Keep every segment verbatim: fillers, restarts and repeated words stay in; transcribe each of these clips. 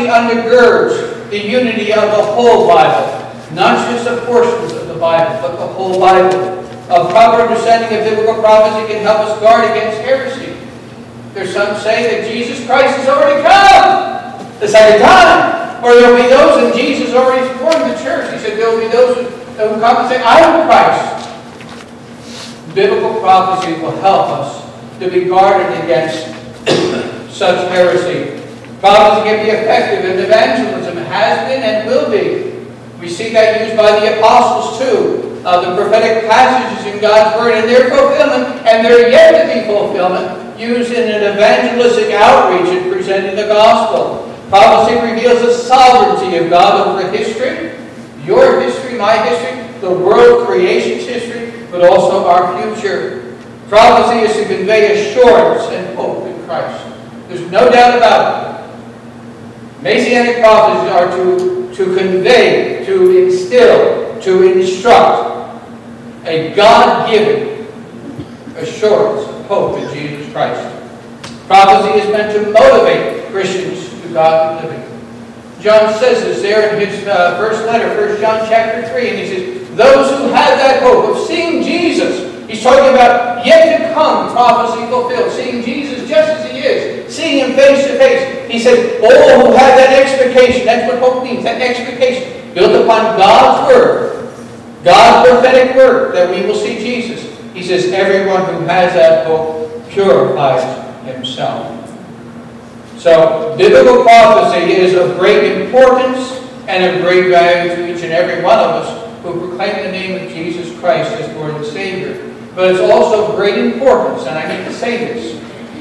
undergirds the unity of the whole Bible, not just the portions of the Bible, but the whole Bible. A proper understanding of biblical prophecy can help us guard against heresy. There's some say that Jesus Christ has already come the second time. Or there will be those, and Jesus already formed the church. He said there will be those who, who come and say, I am Christ. Biblical prophecy will help us to be guarded against such heresy. Prophecy can be effective in evangelism. It has been and will be. We see that used by the apostles too. Uh, the prophetic passages in God's Word and their fulfillment, and their yet to be fulfillment, used in an evangelistic outreach in presenting the gospel. Prophecy reveals the sovereignty of God over history, your history, my history, the world creation's history, but also our future. Prophecy is to convey assurance and hope in Christ. There's no doubt about it. Messianic prophecies are to, to convey, to instill, to instruct a God-given assurance of hope in Jesus Christ. Prophecy is meant to motivate Christians to godly living. John says this there in his uh, first letter, First John chapter three, and he says, those who have that hope of seeing Jesus, he's talking about yet to come prophecy fulfilled, seeing Jesus just as he is, seeing him face to face. He says, all who have that expectation, that's what hope means, that expectation, built upon God's Word, God's prophetic word, that we will see Jesus. He says, everyone who has that hope purifies himself. So, biblical prophecy is of great importance and of great value to each and every one of us who proclaim the name of Jesus Christ as Lord and Savior. But it's also of great importance, and I need to say this.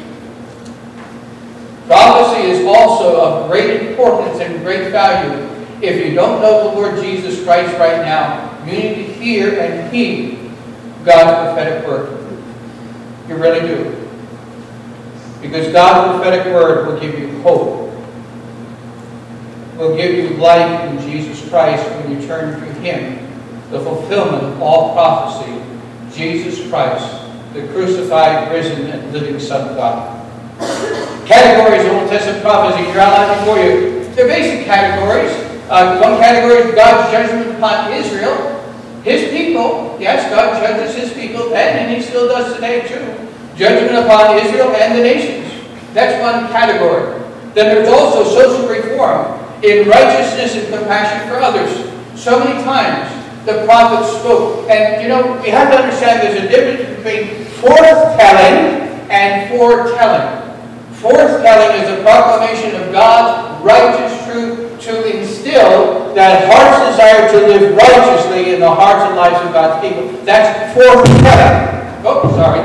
Prophecy is also of great importance and great value. If you don't know the Lord Jesus Christ right now, you need to hear and heed God's prophetic word. You really do. Because God's prophetic word will give you hope. Will give you life in Jesus Christ when you turn to Him. The fulfillment of all prophecy. Jesus Christ, the crucified, risen, and living Son of God. Categories of Old Testament prophecy are outlined before you. They're basic categories. Uh, one category is God's judgment upon Israel. His people, yes, God judges His people then, and He still does today too. Judgment upon Israel and the nations. That's one category. Then there's also social reform in righteousness and compassion for others. So many times the prophets spoke. And, you know, we have to understand there's a difference between forthtelling and foretelling. Forthtelling is a proclamation of God's righteous truth to instill that heart's desire to live righteously in the hearts and lives of God's people. That's foretelling. Oh, sorry.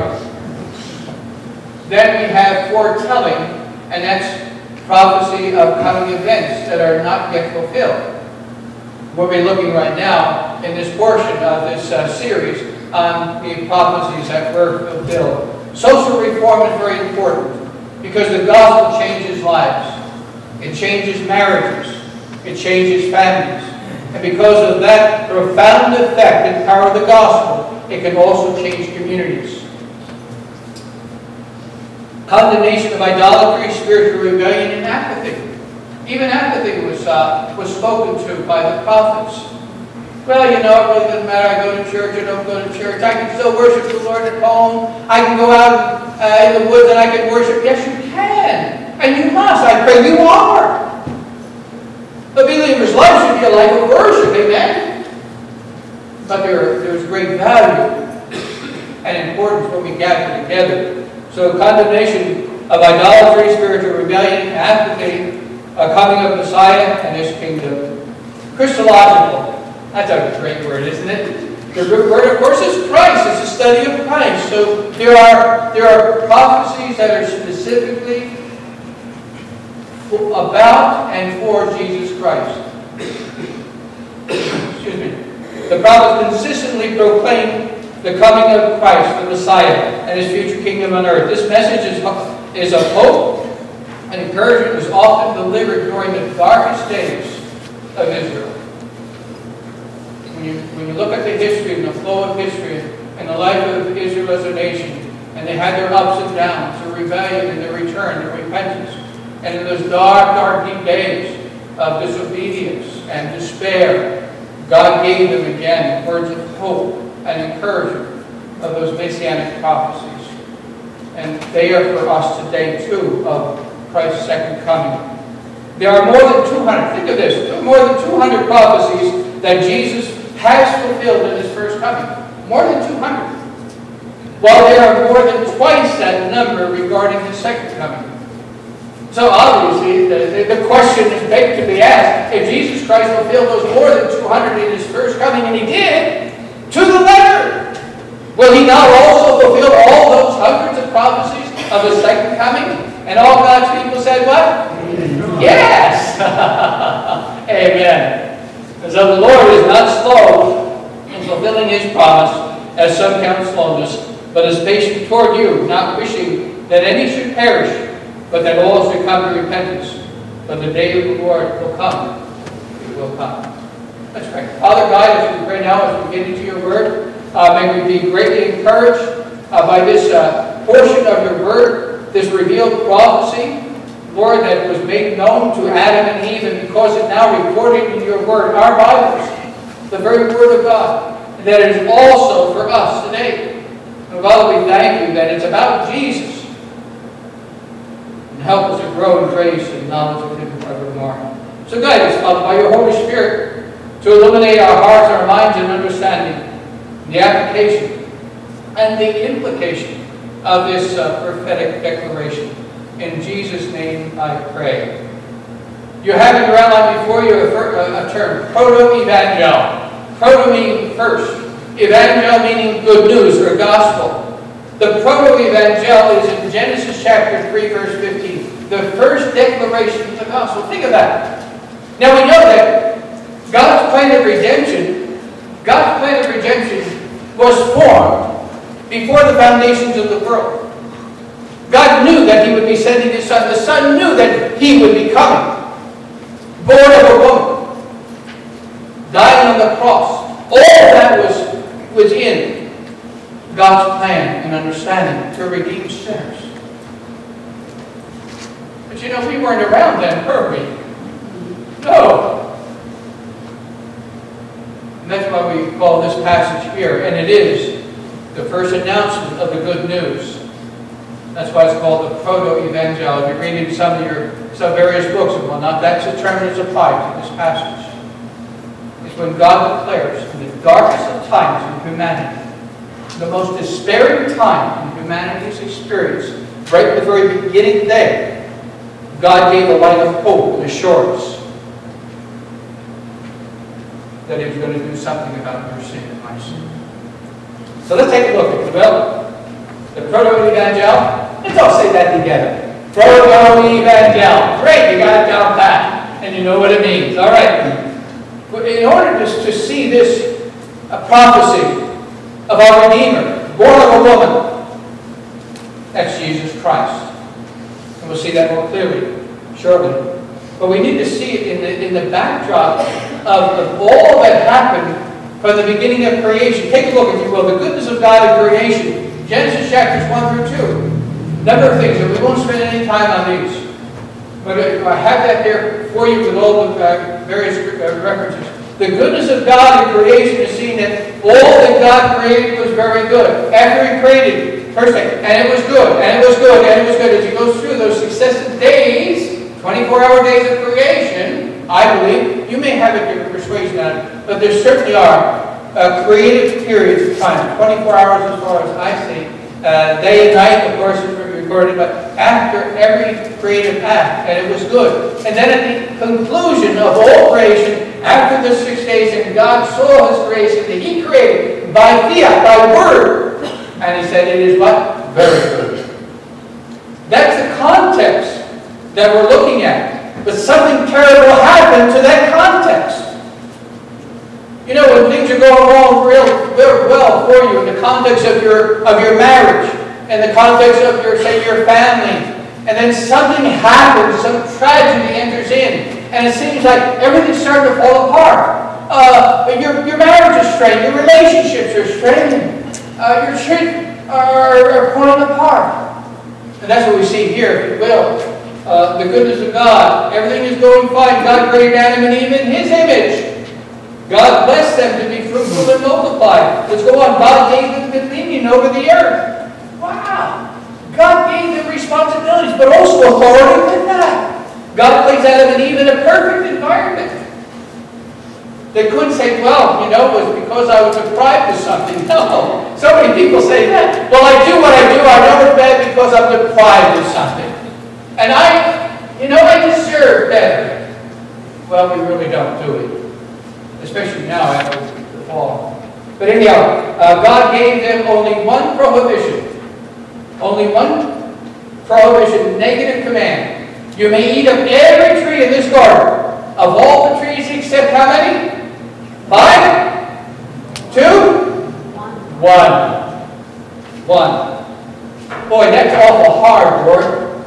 Then we have foretelling, and that's prophecy of coming events that are not yet fulfilled. We'll be looking right now in this portion of this uh, series on the prophecies that were fulfilled. Social reform is very important because the gospel changes lives. It changes marriages. It changes families. And because of that profound effect and power of the gospel, it can also change communities. Condemnation of idolatry, spiritual rebellion, and apathy. Even apathy was, uh, was spoken to by the prophets. Well, you know, it really doesn't matter. I go to church or don't go to church. I can still worship the Lord at home. I can go out uh, in the woods and I can worship. Yes, you can. And you must. I pray you are. The believer's life should be a life of worship, amen? But there, there's great value and importance when we gather together. So condemnation of idolatry, spiritual rebellion, apathy, a coming of Messiah and His kingdom. Christological. That's a great word, isn't it? The root word, of course, is Christ. It's a study of Christ. So there are, there are prophecies that are specifically about and for Jesus Christ. Excuse me. The prophets consistently proclaim the coming of Christ, the Messiah, and His future kingdom on earth. This message is, is of hope and encouragement was often delivered during the darkest days of Israel. When you, when you look at the history and the flow of history and the life of Israel as a nation, and they had their ups and downs, their rebellion and their return, their repentance, and in those dark, dark, deep days, of disobedience and despair, God gave them again words of hope and encouragement of those messianic prophecies. And they are for us today, too, of Christ's second coming. There are more than two hundred, think of this, there are more than two hundred prophecies that Jesus has fulfilled in His first coming. More than two hundred. While there are more than twice that number regarding His second coming. So obviously, the, the question is begged to be asked, if Jesus Christ fulfilled those more than two hundred in His first coming, and He did, to the letter, will He not also fulfill all those hundreds of prophecies of His second coming? And all God's people said what? Amen. Yes! Amen. So the Lord is not slow in fulfilling His promise, as some count slowness, but is patient toward you, not wishing that any should perish, but that all should come to repentance. But the day of the Lord will come. It will come. Let's pray. Father God, as we pray now, as we get into your word, uh, may we be greatly encouraged uh, by this uh, portion of your word, this revealed prophecy, Lord, that was made known to Adam and Eve, and because it's now recorded in your word, our Bibles, the very word of God, and that it is also for us today. And Father, we thank you that it's about Jesus. And help us to grow in grace and knowledge of Him forevermore. So guide us, Father, by your Holy Spirit, to illuminate our hearts, our minds, and understanding, the application and the implication of this uh, prophetic declaration. In Jesus' name I pray. You have in your outline before you a, a term, proto-evangel. Proto meaning first. Evangel meaning good news or gospel. The proto-evangel is in Genesis chapter three, verse fifteen. The first declaration of the gospel. Think of that. Now we know that God's plan of redemption, God's plan of redemption was formed before the foundations of the world. God knew that He would be sending His Son. The Son knew that He would be coming. Born of a woman. Dying on the cross. All that was, was in God's plan and understanding to redeem sinners. But you know, we weren't around then, were we? No. And that's why we call this passage here. And it is the first announcement of the good news. That's why it's called the proto-evangel. If you read in some of your some various books and whatnot, that's the term that's applied to this passage. It's when God declares, in the darkest of times in humanity, the most despairing time in humanity's experience, right at the very beginning day, God gave a light of hope and assurance that He was going to do something about your sin and my sin. So let's take a look at it. Well, the proto-evangel. Let's all say that together. Proto-evangel. Great, you got it down pat. And you know what it means. All right. In order to, to see this uh, prophecy of our Redeemer, born of a woman, that's Jesus Christ. And we'll see that more clearly shortly. But we need to see it in the, in the backdrop of, of all that happened from the beginning of creation. Take a look, if you will, the goodness of God in creation. Genesis chapters one through two. A number of things, and we won't spend any time on these. But I have that there for you with all the uh, various uh, references. The goodness of God in creation is seen that all that God created was very good. After He created, first thing, and it was good, and it was good, and it was good. As He goes through those successive days, twenty-four hour days of creation, I believe, you may have a different persuasion on it, but there certainly are uh, creative periods of time, twenty-four hours as far as I see. Uh, day and night, of course, is recorded, but after every creative act, and it was good. And then at the conclusion of all creation, after the six days, and God saw His creation that He created by fiat, by word, and He said, it is what? Very good. That's the context that we're looking at. But something terrible happened to that context. You know, when things are going wrong real, real well for you in the context of your of your marriage, in the context of your, say, your family, and then something happens, some tragedy enters in, and it seems like everything's starting to fall apart. Uh, your, your marriage is strained, your relationships are straining, uh, your children are, are falling apart. And that's what we see here, if you will, uh, the goodness of God. Everything is going fine. God created Adam and Eve in His image. God blessed them to be fruitful and multiply. Let's go on. God gave them dominion over the earth. Wow. God gave them responsibilities, but also authority with that. God placed Adam and Eve in a perfect environment. They couldn't say, well, you know, it was because I was deprived of something. No. So many people say that. Well, I do what I do. I know it's bad because I'm deprived of something. And I, you know, I deserve better. Well, we really don't do it. Especially now after the fall. But anyhow, uh, God gave them only one prohibition. Only one prohibition, negative command. You may eat of every tree in this garden. Of all the trees except how many? Five? Two? One. One. Boy, that's awful hard, Lord.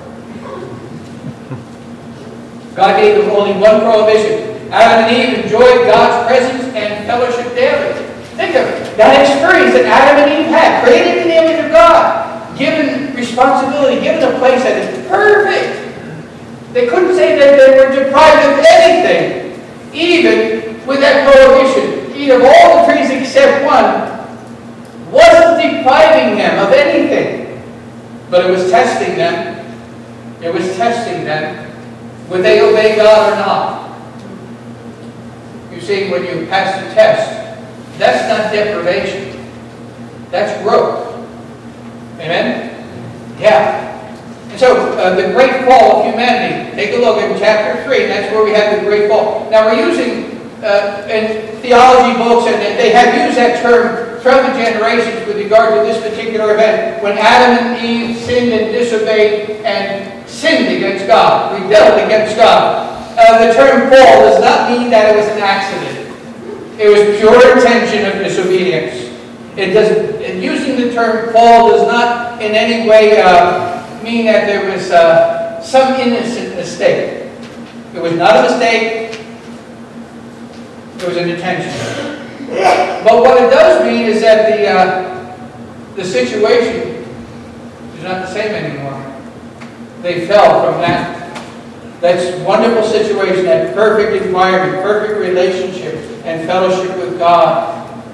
God gave them only one prohibition. Adam and Eve enjoyed God's presence and fellowship daily. Think of it. That experience that Adam and Eve had, created in the image of God, given responsibility, given a place that is perfect. They couldn't say that they were deprived of anything, even with that prohibition. Eat of all the trees except one wasn't depriving them of anything, but it was testing them. It was testing them. Would they obey God or not? You see, when you pass the test, that's not deprivation. That's growth. Amen? Yeah. And so, uh, the great fall of humanity. Take a look at chapter three. That's where we have the great fall. Now, we're using, uh, in theology books, and they have used that term throughout the generations with regard to this particular event, when Adam and Eve sinned and disobeyed and sinned against God, rebelled against God. Uh, the term fall does not mean that it was an accident. It was pure intention of disobedience. It does. And using the term fall does not in any way uh, mean that there was uh, some innocent mistake. It was not a mistake. It was an intention. But what it does mean is that the uh, the situation is not the same anymore. They fell from that that's wonderful situation, that perfect environment, perfect relationship and fellowship with God.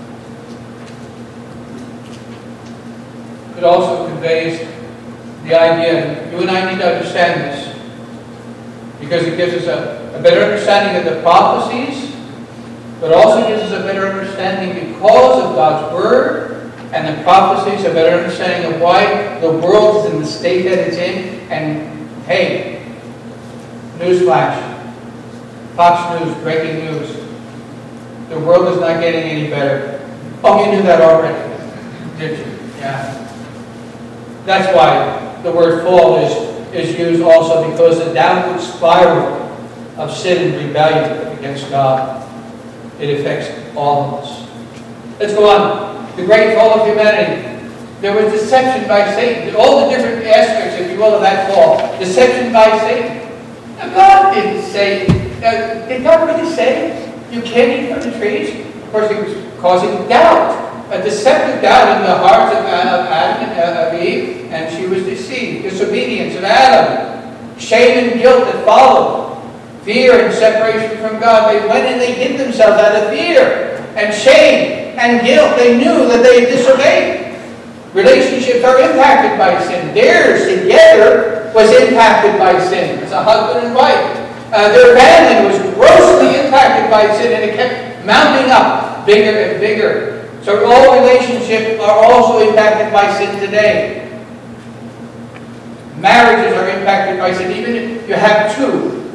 It also conveys the idea, you and I need to understand this, because it gives us a, a better understanding of the prophecies, but also gives us a better understanding because of God's Word and the prophecies, a better understanding of why the world is in the state that it's in. And hey, newsflash, Fox News, breaking news, the world is not getting any better. Oh, you knew that already, did you? Yeah. That's why the word fall is, is used also, because the downward spiral of sin and rebellion against God, it affects all of us. Let's go on. The great fall of humanity. There was deception by Satan. All the different aspects, if you will, of that fall. Deception by Satan. Now, God didn't say, uh, did God really say you can't eat from the trees? Of course, He was causing doubt. A deceptive doubt in the hearts of Adam and of Eve, and she was deceived. Disobedience of Adam. Shame and guilt that followed. Fear and separation from God. They went and they hid themselves out of fear and shame and guilt. They knew that they disobeyed. Relationships are impacted by sin. Theirs together was impacted by sin. As a husband and wife. Uh, their family was grossly impacted by sin, and it kept mounting up bigger and bigger. So all relationships are also impacted by sin today. Marriages are impacted by sin. Even if you have two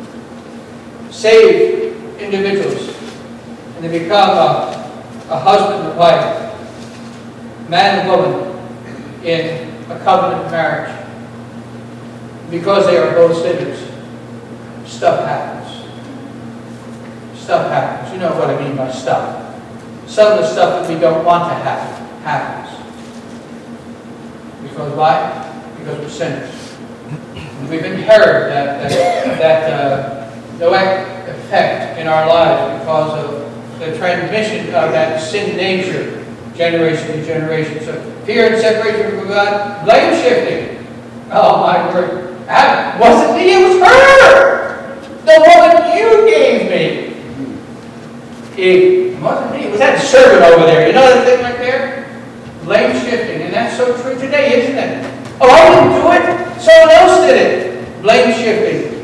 saved individuals and they become a, a husband and wife, man and woman in a covenant marriage, because they are both sinners, stuff happens. Stuff happens. You know what I mean by stuff. Some of the stuff that we don't want to happen happens. Because why? Because we're sinners. And we've inherited that, that, that uh, noetic effect in our lives because of the transmission of that sin nature, generation to generation. So fear and separation from God, blame shifting. Oh my word. That wasn't me, it was her! The woman you gave me! It wasn't me, it was that servant over there. You know that thing right there? Blame shifting, and that's so true today, isn't it? Oh, I didn't do it, someone else did it. Blame shifting.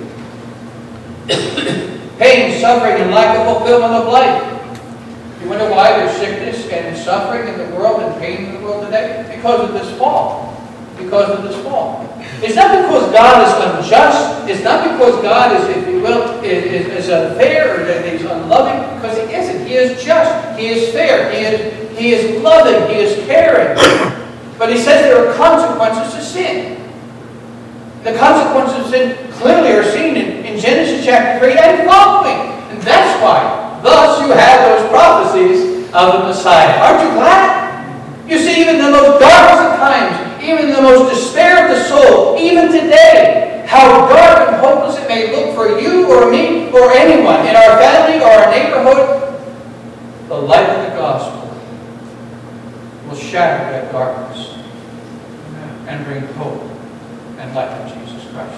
Pain, suffering, and lack of fulfillment of life. You wonder why there's sickness and suffering in the world and pain in the world today? Because of this fall. Because of this fall. It's not because God is unjust. It's not because God is, if you will, is, is, is unfair or that He's unloving. Because He isn't. He is just. He is fair. He is, he is loving. He is caring. But He says there are consequences to sin. The consequences of sin clearly are seen in, in Genesis chapter three and following. And that's why. Thus you have those prophecies of the Messiah. Aren't you glad? You see, even in the most darkest of times, even in the most despair of the soul, even today, how dark and hopeless it may look for you or me or anyone in our family or our neighborhood, the light of the gospel will shatter that darkness and bring hope and light of Jesus Christ.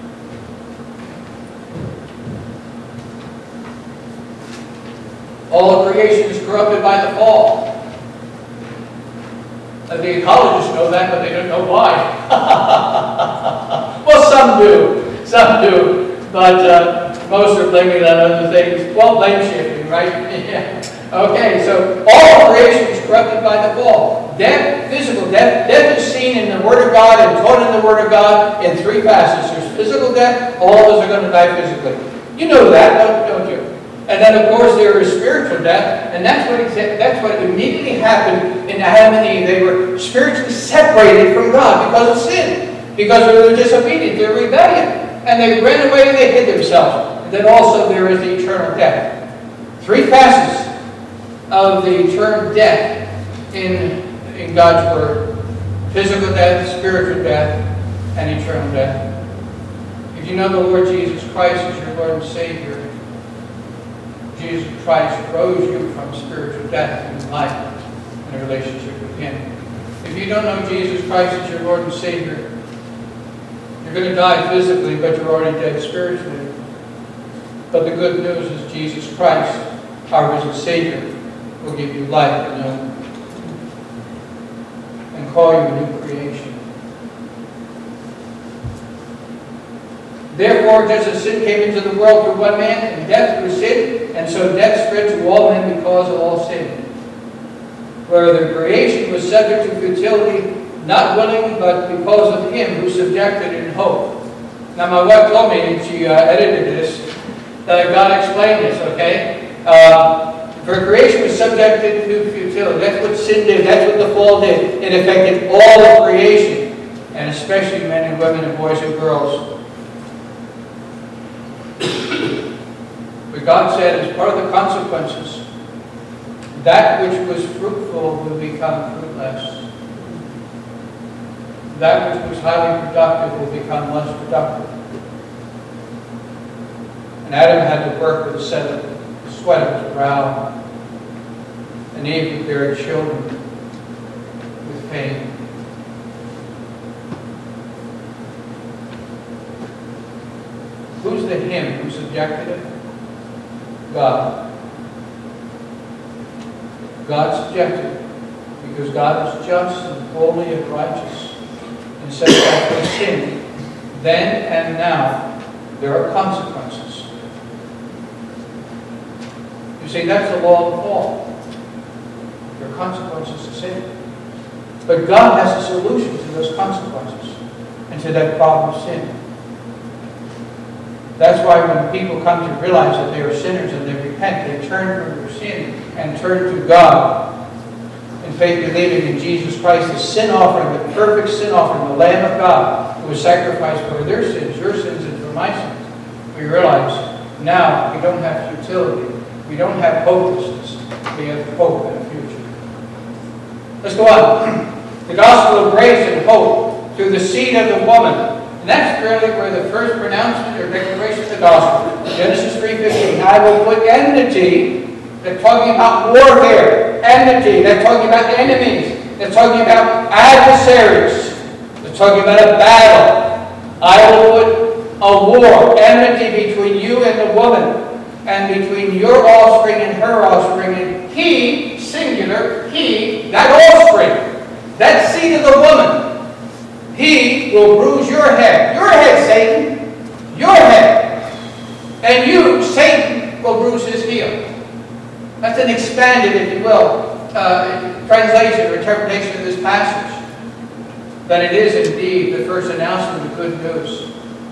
All of creation is corrupted by the fall. Uh, the ecologists know that, but they don't know why. Well, some do. Some do. But uh, most are blaming it on other things. Well, blame shifting, right? Yeah. Okay, so all of creation is corrupted by the fall. Death, physical death. Death is seen in the Word of God and taught in the Word of God in three facets. There's physical death. All of us are going to die physically. You know that, don't, don't you? And then, of course, there is spiritual death, and that's what that's what immediately happened in Adam and Eve. They were spiritually separated from God because of sin, because they were disobedient, they were rebellion, and they ran away and they hid themselves. And then also there is the eternal death. Three facets of the eternal death in in God's Word: physical death, spiritual death, and eternal death. If you know the Lord Jesus Christ as your Lord and Savior, Jesus Christ rose you from spiritual death and life in a relationship with Him. If you don't know Jesus Christ as your Lord and Savior, you're going to die physically, but you're already dead spiritually. But the good news is Jesus Christ, our risen Savior, will give you life and know and call you a new creation. Therefore, just as sin came into the world through one man, and death through sin, and so death spread to all men because of all sin. Where the creation was subject to futility, not willing, but because of Him who subjected in hope. Now, my wife told me, and she uh, edited this, that God explained this, okay? Uh, for creation was subjected to futility. That's what sin did. That's what the fall did. It affected all of creation, and especially men and women and boys and girls. But God said, as part of the consequences, that which was fruitful will become fruitless. That which was highly productive will become less productive. And Adam had to work with the sweat of his brow, and Eve would bear children with pain. Who's the him who subjected it? God. God subjected it because God is just and holy and righteous, and says that for sin, then and now, there are consequences. You see, that's the law of the fall. There are consequences to sin. But God has a solution to those consequences and to that problem of sin. That's why when people come to realize that they are sinners and they repent, they turn from their sin and turn to God in faith, believing in Jesus Christ, the sin offering, the perfect sin offering, the Lamb of God, who was sacrificed for their sins, your sins, and for my sins. We realize now we don't have futility. We don't have hopelessness. We have hope and a future. Let's go on. The gospel of grace and hope through the seed of the woman. And that's really where the first pronouncement or declaration of the gospel, Genesis three fifteen, I will put enmity, they're talking about warfare, enmity, they're talking about enemies, they're talking about adversaries, they're talking about a battle. I will put a war, enmity between you and the woman, and between your offspring and her offspring, and he, singular, he, that offspring, that seed of the woman, he will bruise your head. Your head, Satan. Your head. And you, Satan, will bruise his heel. That's an expanded, if you will, uh, translation or interpretation of this passage. But it is indeed the first announcement of good news.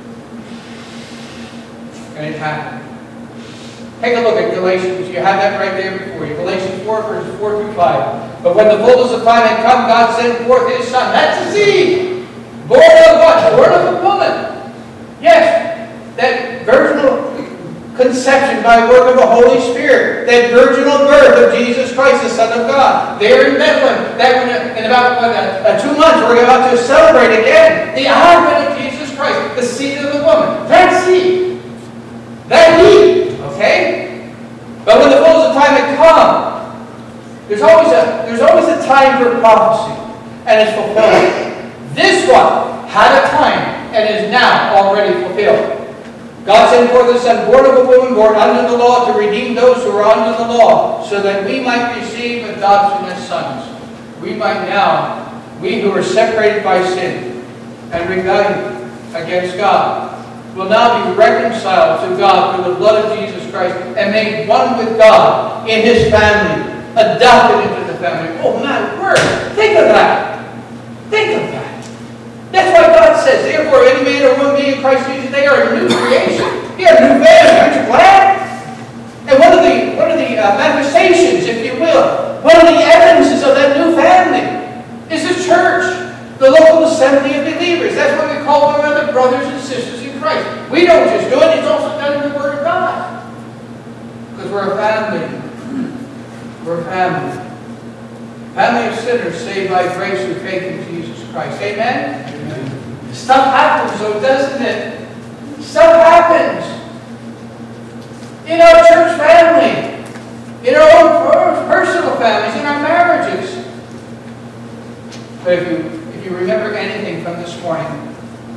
And it happened. Take a look at Galatians. You have that right there before you. Galatians four, verses four through five. But when the fullness of time had come, God sent forth his Son. That's the seed. Born of what? Born of a woman. Yes. That virginal conception by work of the Holy Spirit. That virginal birth of Jesus Christ, the Son of God. There in Bethlehem. That in about what, uh, uh, two months we're about to celebrate again the advent of Jesus Christ. The seed of the woman. That seed. That he. Okay? But when the fullness of time had come, there's always a there's always a time for prophecy, and it's fulfilled. This one had a time and is now already fulfilled. God sent forth his Son, born of a woman, born under the law, to redeem those who are under the law, so that we might receive adoption as sons. We might now, we who are separated by sin and rebellion against God, will now be reconciled to God through the blood of Jesus Christ and made one with God in his family, adopted into the family. Oh my word! Think of that! Think of that! That's why God says, therefore, any man or woman being in Christ Jesus, they are a new creation. They are a new family. Aren't you glad? And one of the one of the uh, manifestations, if you will, one of the evidences of that new family is the church, the local assembly of believers. That's what we call one another brothers and sisters in Christ. We don't just do it, it's also done in the Word of God. Because we're a family. We're a family. Family of sinners saved by grace through faith in Jesus Christ. Amen? Amen. Stuff happens, though, doesn't it? Stuff happens. In our church family. In our own personal families. In our marriages. But if you, if you remember anything from this morning,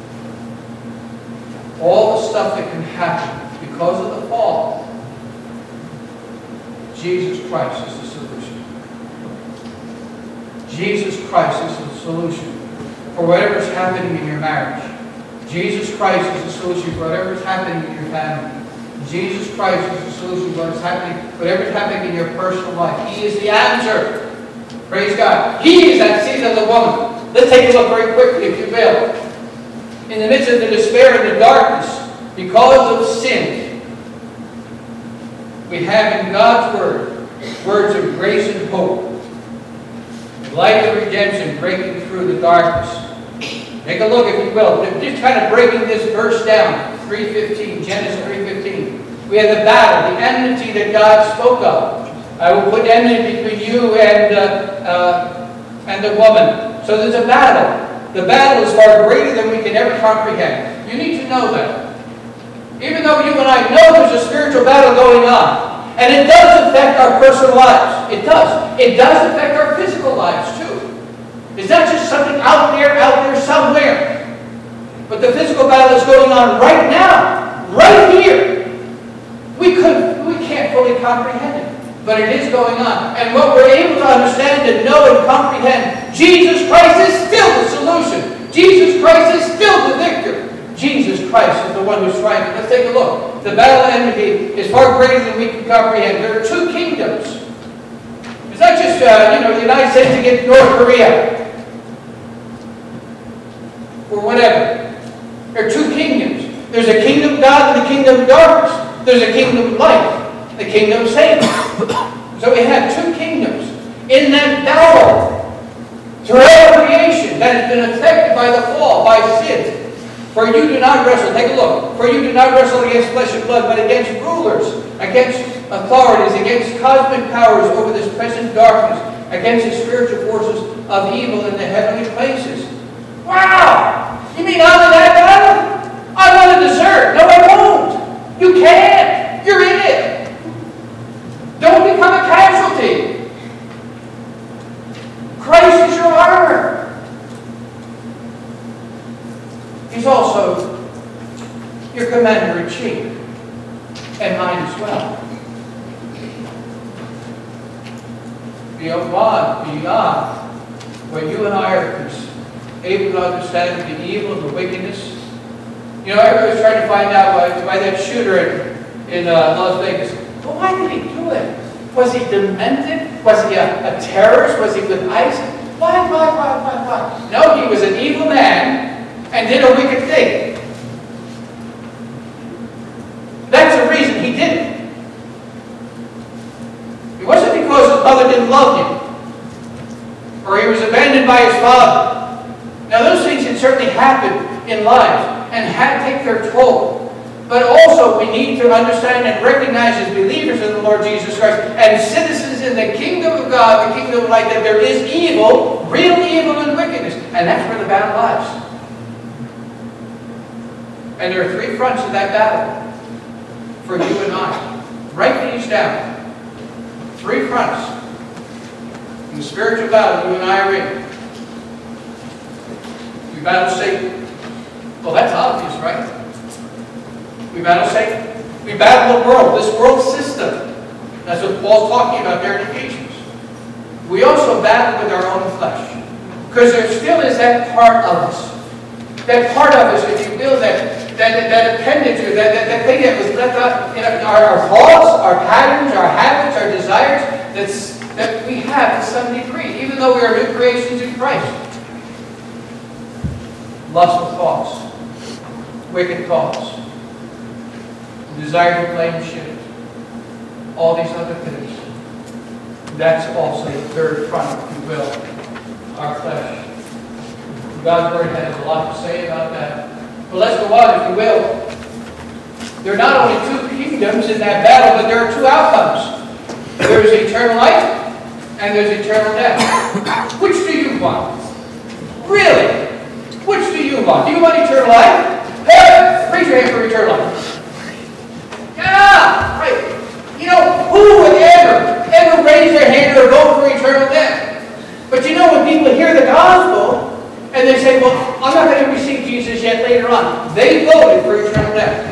all the stuff that can happen because of the fall, Jesus Christ is the solution. Jesus Christ is the solution for whatever is happening in your marriage. Jesus Christ is the solution for whatever is happening in your family. Jesus Christ is the solution for what's happening, whatever is happening in your personal life. He is the answer. Praise God. He is that seed of the woman. Let's take a look very quickly, if you will. In the midst of the despair and the darkness, because of sin, we have in God's Word, words of grace and hope. Light of redemption breaking through the darkness. Take a look, if you will. Just kind of breaking this verse down. three fifteen, Genesis three fifteen. We have the battle, the enmity that God spoke of. I will put enmity between you and, uh, uh, and the woman. So there's a battle. The battle is far greater than we can ever comprehend. You need to know that. Even though you and I know there's a spiritual battle going on. And it does affect our personal lives. It does. It does affect our physical lives too. It's not just something out there, out there somewhere. But the physical battle is going on right now. Right here. We could, we can't fully comprehend it. But it is going on. And what we're able to understand and know and comprehend, Jesus Christ is still the solution. Jesus Christ is still the victor. Jesus Christ is the one who's triumphant. Let's take a look. The battle of enmity is far greater than we can comprehend. There are two kingdoms. It's not just, uh, you know, the United States against North Korea. Or whatever. There are two kingdoms. There's a kingdom of God and a kingdom of darkness. There's a kingdom of light. The kingdom of Satan. So we have two kingdoms in that battle throughout creation that has been affected by the fall, by sin. For you do not wrestle, take a look, for you do not wrestle against flesh and blood, but against rulers, against authorities, against cosmic powers over this present darkness, against the spiritual forces of evil in the heavenly places. Wow! You mean I'm in that battle? I want to desert. No, I won't. You can't. You're in it. Don't become a casualty. Christ is your armor. He's also beyond, beyond what you and I are able to understand, the evil and the wickedness. You know, everybody's trying to find out why, why that shooter in, in uh, Las Vegas, well, why did he do it? Was he demented? Was he a, a terrorist? Was he with ISIS? Why, why, why, why, why? No, he was an evil man and did a wicked thing. That's the reason he did it. It wasn't because his mother didn't love him, or he was abandoned by his father. Now, those things can certainly happen in lives and have take their toll. But also, we need to understand and recognize as believers in the Lord Jesus Christ and citizens in the kingdom of God, the kingdom of light, that there is evil, real evil and wickedness. And that's where the battle lies. And there are three fronts of that battle for you and I. Write these down. Three fronts in the spiritual battle you and I are in. We battle Satan. Well, that's obvious, right? We battle Satan. We battle the world, this world system. That's what Paul's talking about there in Ephesians. We also battle with our own flesh. Because there still is that part of us. That part of us, if you will, that, that, that appendage, or that, that, that thing that was left out in our, our thoughts, our patterns, our habits, our desires, that's, that we have to some degree, even though we are new creations in Christ. Lustful thoughts, wicked thoughts, desire to blame shit, all these other things. That's also the third front, if you will, our flesh. God's Word has a lot to say about that. But let's go on, if you will. There are not only two kingdoms in that battle, but there are two outcomes. There is eternal life, and there's eternal death. Which do you want? Really? Which do you want? Do you want eternal life? Hey, raise your hand for eternal life. Yeah, right. You know, who would ever, ever raise their hand or vote for eternal death? But you know, when people hear the gospel, and they say, well, I'm not going to receive Jesus yet later on, they voted for eternal death.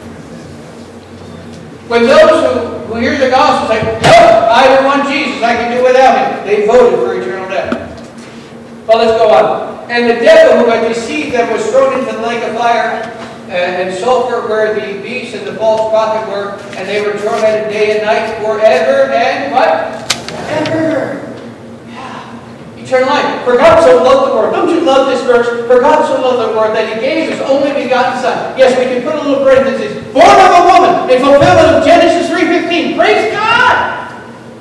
When those who, who hear the gospel say, no, I don't want Jesus, I can do without him, they voted for eternal death. Well, let's go on. And the devil who had deceived them was thrown into the lake of fire and sulfur, where the beast and the false prophet were, and they were tormented day and night forever and what? Ever. Yeah. Eternal life. For God so loved the world. Don't you love this verse? For God so loved the world that he gave his only begotten Son. Yes, we can put a little parenthesis. Born of a woman in fulfillment of Genesis three fifteen. Praise God!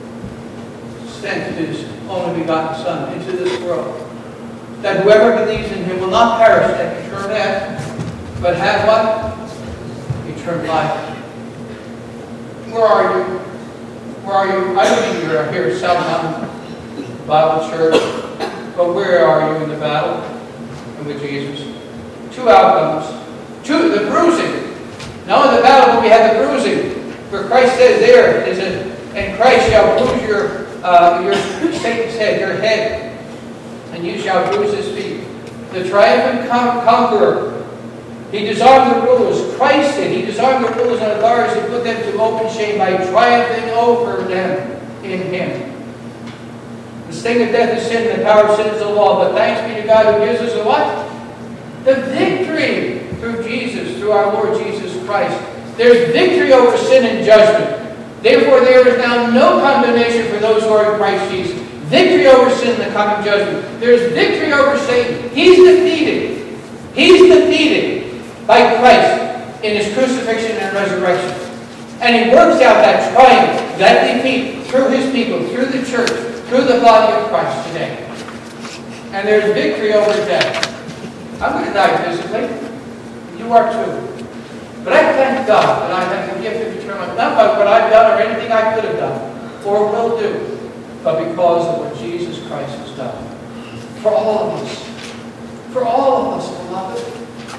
Sent his only begotten Son into this world, that whoever believes in him will not perish at eternal death, but have what? Eternal life. Where are you? Where are you? I believe you're here at South Mountain Bible Church, but where are you in the battle with Jesus? Two outcomes. Two, the bruising. Now in the battle, but we have the bruising, where Christ says there, is it, and Christ shall bruise your, uh, your Satan's head, your head, and you shall bruise his feet. The triumphant con- conqueror. He disarmed the rulers. Christ did. He disarmed the rulers and authorities and put them to open shame by triumphing over them in him. The sting of death is sin, and the power of sin is the law. But thanks be to God who gives us a what? The victory through Jesus, through our Lord Jesus Christ. There's victory over sin and judgment. Therefore, there is now no condemnation for those who are in Christ Jesus. Victory over sin and the coming judgment. There's victory over Satan. He's defeated. He's defeated by Christ in his crucifixion and resurrection. And he works out that triumph, that defeat, through his people, through the church, through the body of Christ today. And there's victory over death. I'm going to die physically. You are too. But I thank God that I have the gift of eternal life, not by what I've done or anything I could have done or will do, but because of what Jesus Christ has done. For all of us. For all of us, beloved.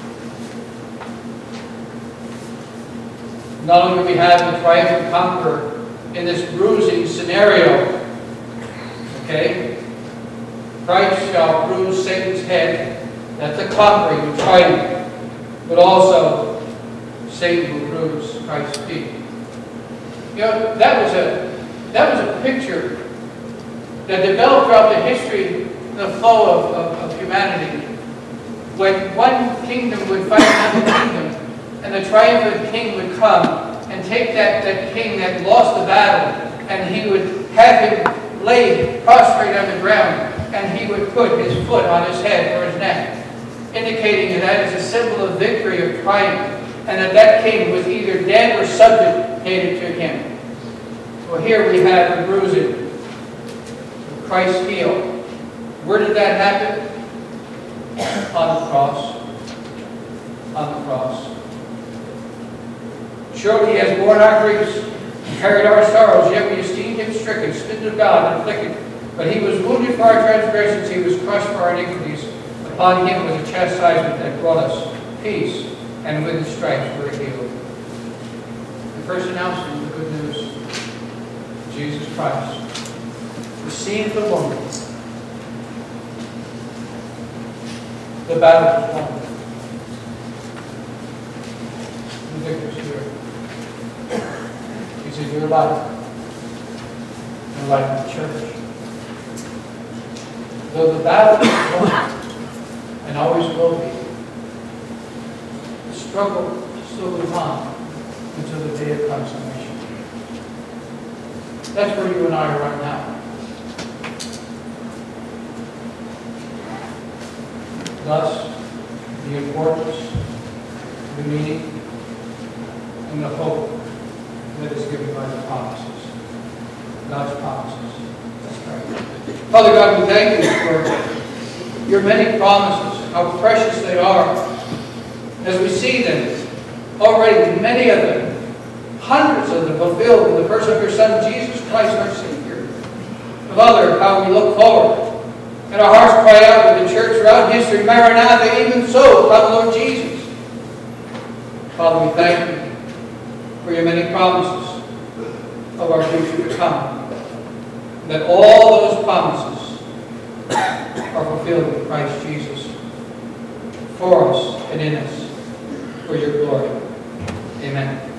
Not only do we have the triumphant conqueror in this bruising scenario, okay? Christ shall bruise Satan's head. That's a conquering, a triumph. But also, Satan will bruise Christ's feet. You know, that was a that was a picture that developed throughout the history, the flow of, of, of humanity. When one kingdom would fight another kingdom, and the triumphant king would come and take that, that king that lost the battle, and he would have him laid prostrate on the ground, and he would put his foot on his head or his neck, indicating that that is a symbol of victory, of triumph, and that that king was either dead or subjugated to him. Well, here we have the bruising of Christ's heel. Where did that happen? On the cross. On the cross. Surely he has borne our griefs and carried our sorrows, yet we esteemed him stricken, smitten of God, and afflicted. But he was wounded for our transgressions, he was crushed for our iniquities. Upon him was a chastisement that brought us peace, and with his stripes we were healed. The first announcement of the good news, Jesus Christ, the scene of the woman, the battle is won. The victor's here. He's in your life, the life of the church. Though the battle is won, and always will be, the struggle still goes on until the day of consummation. That's where you and I are right now. Thus, the importance, the meaning, and the hope that is given by the promises. God's promises. Let's pray. Father God, we thank you for your many promises, how precious they are. As we see them, already many of them, hundreds of them fulfilled in the person of your Son, Jesus Christ, our Savior. Father, how we look forward. And our hearts cry out with the church throughout history, Maranatha, even so, come Lord Jesus. Father, we thank you for your many promises of our future to come. That all those promises are fulfilled in Christ Jesus for us and in us for your glory. Amen.